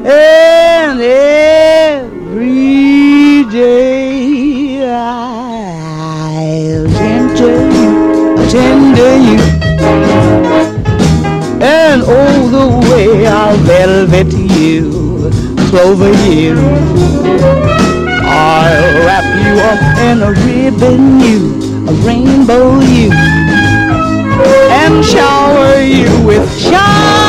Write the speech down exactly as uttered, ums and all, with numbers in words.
And every day I'll tend to you, tend to you. And oh, the way I'll velvet you, clover you. I'll wrap you up in a ribbon you, a rainbow you, and shower you with shine.